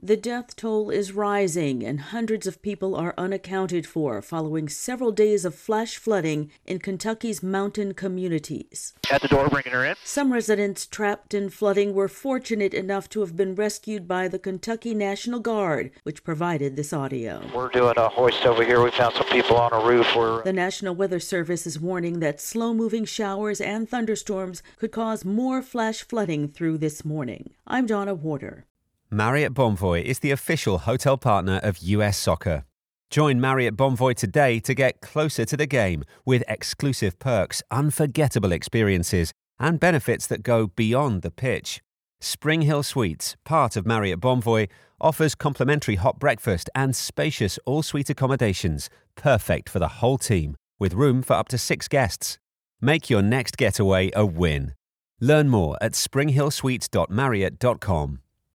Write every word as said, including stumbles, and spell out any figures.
The death toll is rising, and hundreds of people are unaccounted for following several days of flash flooding in Kentucky's mountain communities. At the door, bringing her in. Some residents trapped in flooding were fortunate enough to have been rescued by the Kentucky National Guard, which provided this audio. We're doing a hoist over here. We found some people on a roof. We're... The National Weather Service is warning that slow-moving showers and thunderstorms could cause more flash flooding through this morning. I'm Donna Warder. Marriott Bonvoy is the official hotel partner of U S Soccer. Join Marriott Bonvoy today to get closer to the game with exclusive perks, unforgettable experiences, and benefits that go beyond the pitch. Spring Hill Suites, part of Marriott Bonvoy, offers complimentary hot breakfast and spacious all-suite accommodations, perfect for the whole team, with room for up to six guests. Make your next getaway a win. Learn more at spring hill suites dot marriott dot com.